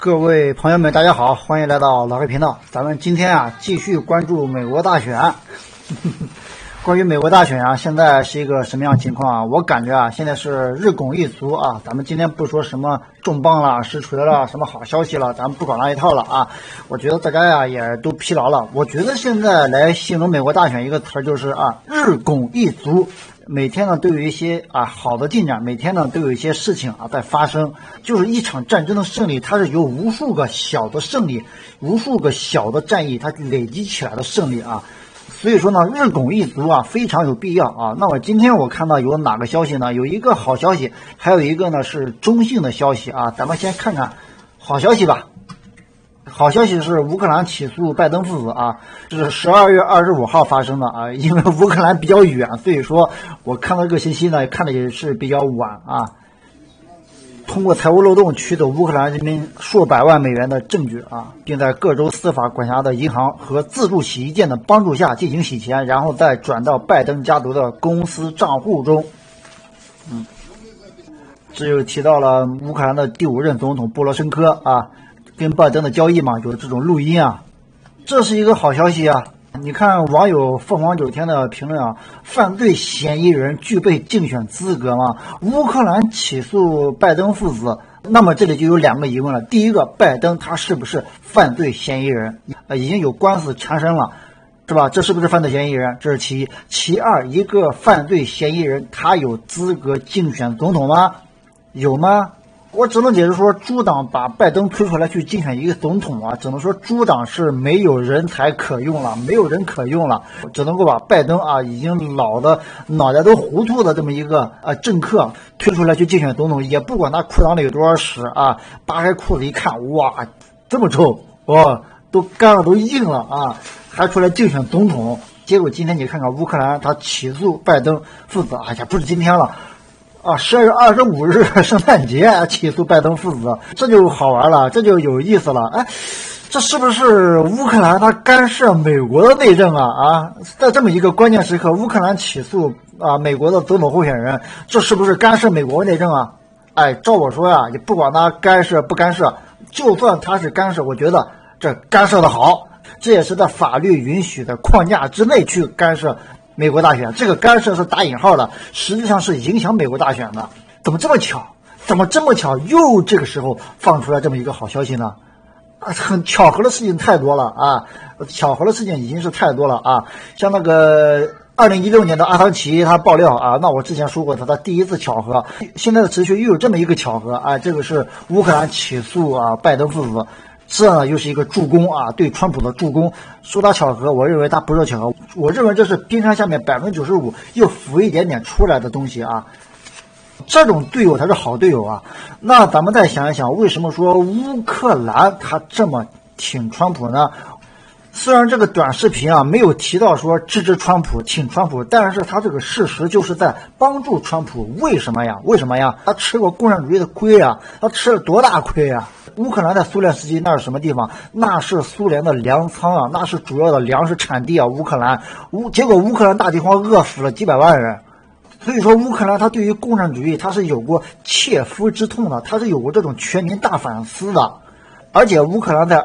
各位朋友们，大家好，欢迎来到老黑频道。咱们今天继续关注美国大选。关于美国大选现在是一个什么样的情况我感觉现在是日拱一卒咱们今天不说什么重磅了、实锤了、什么好消息了，咱们不搞那一套了我觉得大家也都疲劳了。我觉得现在来形容美国大选一个词就是日拱一卒。每天呢都有一些好的进展，每天呢都有一些事情在发生，就是一场战争的胜利，它是由无数个小的胜利、无数个小的战役它累积起来的胜利所以说呢，日拱一卒非常有必要那么今天我看到有哪个消息呢？有一个好消息，还有一个呢是中性的消息咱们先看看好消息吧。好消息是乌克兰起诉拜登父子这是12月25号发生的因为乌克兰比较远，所以说我看到这个信息呢，看的也是比较晚通过财务漏洞取走乌克兰人民数百万美元的证据并在各州司法管辖的银行和自助洗衣店的帮助下进行洗钱，然后再转到拜登家族的公司账户中。这就提到了乌克兰的第5任总统波罗申科跟拜登的交易嘛，有这种录音这是一个好消息你看网友凤凰9天的评论犯罪嫌疑人具备竞选资格吗？乌克兰起诉拜登父子，那么这里就有2个疑问了。第一个，拜登他是不是犯罪嫌疑人？已经有官司缠身了，是吧？这是不是犯罪嫌疑人？这是其一。其二，一个犯罪嫌疑人他有资格竞选总统吗？有吗？我只能解释说，诸党把拜登推出来去竞选一个总统只能说诸党是没有人才可用了，没有人可用了，只能够把拜登已经老的脑袋都糊涂的这么一个政客推出来去竞选总统，也不管他裤裆里有多少屎扒开裤子一看，哇，这么臭都干了都硬了还出来竞选总统。结果今天你看看乌克兰他起诉拜登父子不是今天了12月25日圣诞节起诉拜登父子，这就好玩了，这就有意思了。这是不是乌克兰他干涉美国的内政在这么一个关键时刻，乌克兰起诉美国的总统候选人，这是不是干涉美国内政照我说你不管他干涉不干涉，就算他是干涉，我觉得这干涉的好，这也是在法律允许的框架之内去干涉美国大选，这个干涉是打引号的，实际上是影响美国大选的。怎么这么巧又这个时候放出来这么一个好消息呢？很巧合的事情太多了巧合的事情已经是太多了像那个2016年的阿桑奇他爆料那我之前说过他第一次巧合，现在的持续又有这么一个巧合这个是乌克兰起诉拜登父子，这呢又是一个助攻对川普的助攻。说它巧合，我认为它不是巧合，我认为这是冰山下面95%又浮一点点出来的东西这种队友才是好队友那咱们再想一想，为什么说乌克兰他这么挺川普呢？虽然这个短视频没有提到说支持川普、挺川普，但是他这个事实就是在帮助川普。为什么呀？他吃过共产主义的亏他吃了多大亏乌克兰在苏联时期那是什么地方？那是苏联的粮仓那是主要的粮食产地乌克兰结果乌克兰大饥荒饿死了几百万人。所以说乌克兰他对于共产主义他是有过切肤之痛的，他是有过这种全民大反思的。而且乌克兰在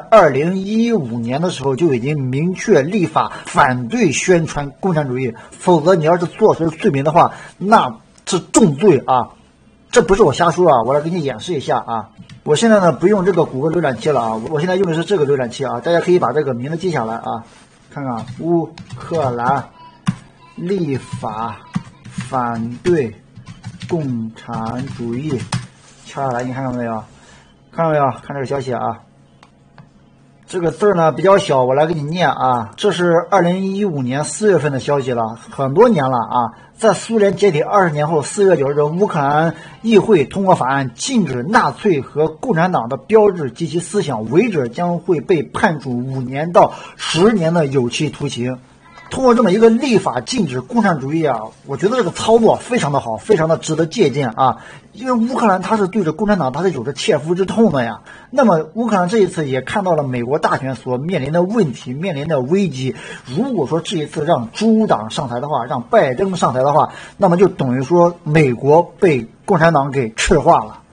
2015年的时候就已经明确立法反对宣传共产主义，否则你要是坐实罪名的话，那是重罪这不是我瞎说我来给你演示一下我现在呢不用这个谷歌浏览器了我现在用的是这个浏览器大家可以把这个名字记下来看看乌克兰立法反对共产主义，掐下来你看到没有？看这个消息这个字呢比较小，我来给你念这是2015年4月份的消息了，很多年了在苏联解体20年后4月9日，乌克兰议会通过法案，禁止纳粹和共产党的标志及其思想，违者将会被判处5年到10年的有期徒刑。通过这么一个立法禁止共产主义我觉得这个操作非常的好，非常的值得借鉴因为乌克兰他是对着共产党他是有着切肤之痛的那么乌克兰这一次也看到了美国大选所面临的问题，面临的危机。如果说这一次让诸党上台的话，让拜登上台的话，那么就等于说美国被共产党给赤化了。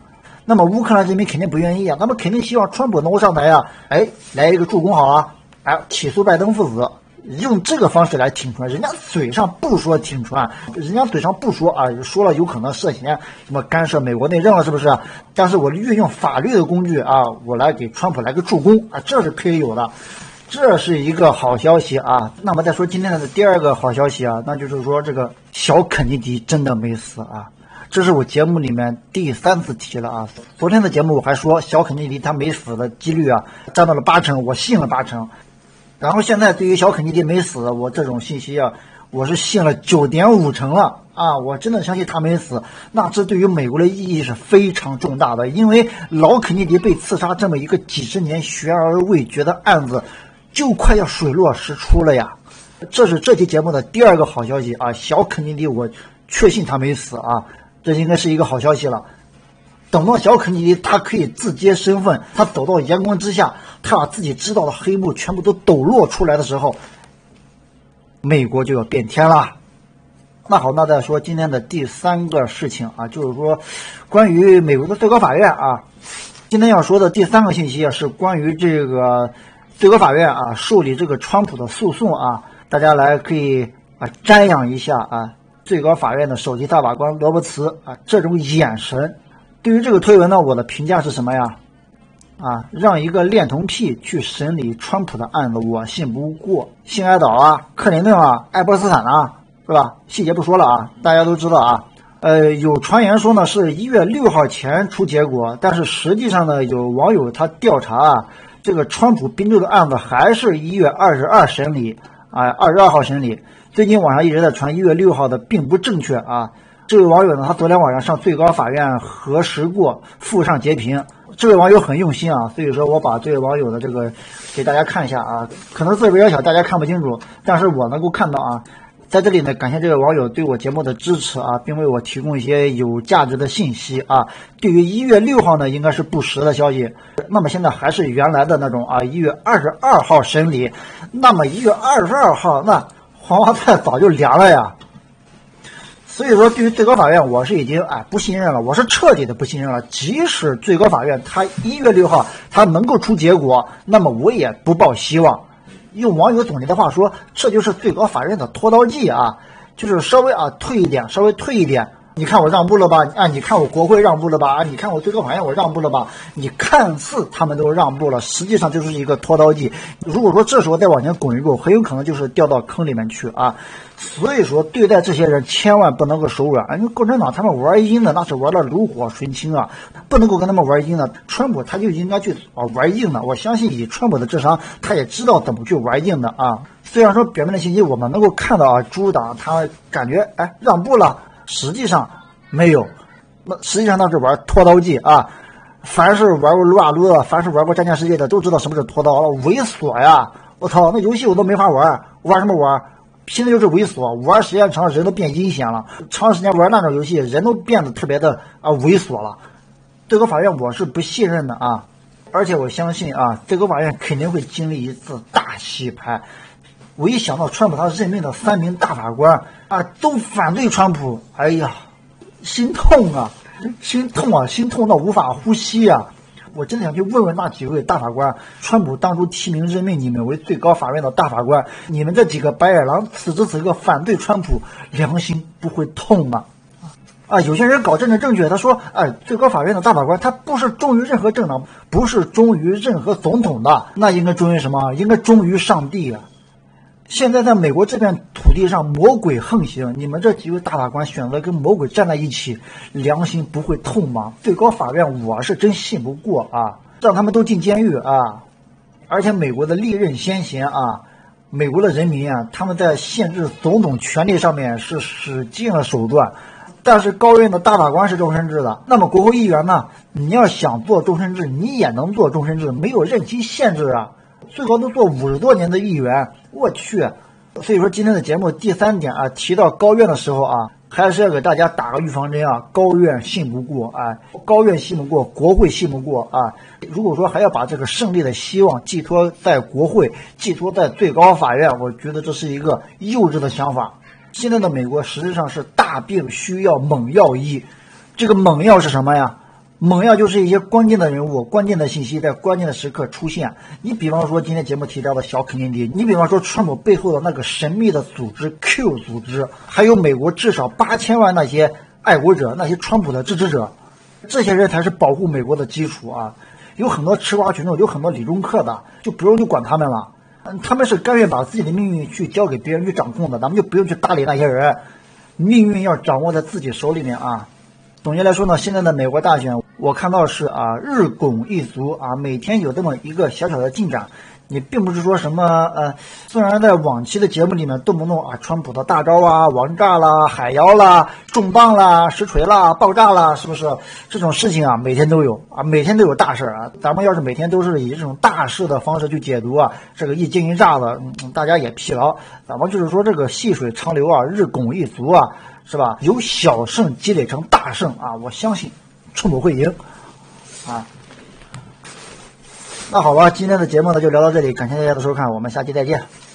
那么乌克兰人民肯定不愿意啊，他们肯定希望川普能够上台啊，来一个助攻好了，起诉拜登父子。用这个方式来挺川，人家嘴上不说挺川，人家嘴上不说啊，说了有可能涉嫌什么干涉美国内政了，是不是？但是我运用法律的工具啊，我来给川普来个助攻啊，这是可以有的，这是一个好消息啊。那么再说今天的第二个好消息啊，那就是说这个小肯尼迪真的没死啊。这是我节目里面第3次提了啊。昨天的节目我还说小肯尼迪他没死的几率啊占到了80%，我信了80%。然后现在对于小肯尼迪没死，我这种信息啊，我是信了9.5%了啊！我真的相信他没死，那这对于美国的意义是非常重大的，因为老肯尼迪被刺杀这么一个几十年悬而未决的案子，就快要水落石出了呀！这是这期节目的第2个好消息啊！小肯尼迪我确信他没死啊，这应该是一个好消息了。等到小肯尼迪他可以自揭身份，他走到阳光之下，他把自己知道的黑幕全部都抖落出来的时候，美国就要变天了。那好，那再说今天的第3个事情啊，就是说关于美国的最高法院啊，今天要说的第3个信息啊，是关于这个最高法院啊受理这个川普的诉讼啊，大家来可以瞻仰一下啊，最高法院的首席大法官罗伯茨啊这种眼神。对于这个推文呢，我的评价是什么呀？让一个恋童癖去审理川普的案子，我信不过。辛海岛啊，克林顿啊，爱泼斯坦啊，是吧？细节不说了啊，大家都知道啊。有传言说呢是1月6号前出结果，但是实际上呢，有网友他调查啊，这个川普宾州的案子还是1月22审理，22号审理。最近网上一直在传1月6号的并不正确啊。这位网友呢，他昨天晚上上最高法院核实过，附上截屏。这位网友很用心啊，所以说我把这位网友的这个给大家看一下啊，可能字比较小，大家看不清楚，但是我能够看到啊。在这里呢，感谢这位网友对我节目的支持啊，并为我提供一些有价值的信息啊。对于1月6号呢，应该是不实的消息。那么现在还是原来的那种1月22号审理。那么1月22号，那黄花菜早就凉了呀。所以说，对于最高法院，我是已经不信任了，我是彻底的不信任了。即使最高法院他1月6号他能够出结果，那么我也不抱希望。用网友总结的话说，这就是最高法院的拖刀计啊，就是稍微退一点，稍微退一点。你看我让步了吧？你看我国会让步了吧？你看我最高法院我让步了吧？你看似他们都让步了，实际上就是一个拖刀计。如果说这时候再往前滚一步，很有可能就是掉到坑里面去啊。所以说，对待这些人千万不能够手软。因为共产党他们玩阴的，那是玩的炉火纯青啊，不能够跟他们玩阴的。川普他就应该去玩硬的。我相信以川普的智商，他也知道怎么去玩硬的啊。虽然说表面的信息我们能够看到猪党他感觉让步了，实际上没有。那实际上那是玩拖刀计啊。凡是玩过撸啊撸的，凡是玩过战舰世界的，都知道什么是拖刀了，猥琐呀！我操，那游戏我都没法玩，玩什么玩？现在就是猥琐，玩时间长了人都变阴险了，长时间玩那种游戏人都变得特别的猥琐了。最高法院我是不信任的啊，而且我相信最高法院肯定会经历一次大洗牌。我一想到川普他任命的3名大法官都反对川普，哎呀，心痛啊，心痛到无法呼吸啊！我真的想去问问那几位大法官，川普当初提名任命你们为最高法院的大法官，你们这几个白眼狼此时此刻反对川普，良心不会痛吗？有些人搞政治正确，他说最高法院的大法官他不是忠于任何政党，不是忠于任何总统的，那应该忠于什么？应该忠于上帝啊！现在在美国这片土地上魔鬼横行，你们这几位大法官选择跟魔鬼站在一起，良心不会痛吗？最高法院我是真信不过让他们都进监狱而且美国的历任先贤美国的人民他们在限制总统权力上面是使尽了手段，但是高院的大法官是终身制的，那么国会议员呢？你要想做终身制，你也能做终身制，没有任期限制最高都做50多年的议员，我去。所以说今天的节目第3点提到高院的时候还是要给大家打个预防针高院信不过高院信不过，国会信不过如果说还要把这个胜利的希望寄托在国会，寄托在最高法院，我觉得这是一个幼稚的想法。现在的美国实际上是大病需要猛药医，这个猛药是什么呀？ 猛药就是一些关键的人物、关键的信息在关键的时刻出现。你比方说今天节目提到的小肯尼迪，你比方说川普背后的那个神秘的组织 Q 组织，还有美国至少8000万那些爱国者、那些川普的支持者，这些人才是保护美国的基础啊！有很多吃瓜群众，有很多理中客的，就不用去管他们了。他们是甘愿把自己的命运去交给别人去掌控的，咱们就不用去搭理那些人。命运要掌握在自己手里面啊！总结来说呢，现在的美国大选，我看到是日拱一卒啊，每天有这么一个小小的进展。你并不是说什么虽然在往期的节目里面动不动川普的大招啊，王炸啦、海妖啦、重磅啦、实锤啦、爆炸啦，是不是这种事情每天都有每天都有大事咱们要是每天都是以这种大事的方式去解读这个一惊一乍的，大家也疲劳。咱们就是说这个细水长流日拱一卒是吧？由小胜积累成大胜我相信川普会赢那好吧，今天的节目呢就聊到这里，感谢大家的收看，我们下期再见。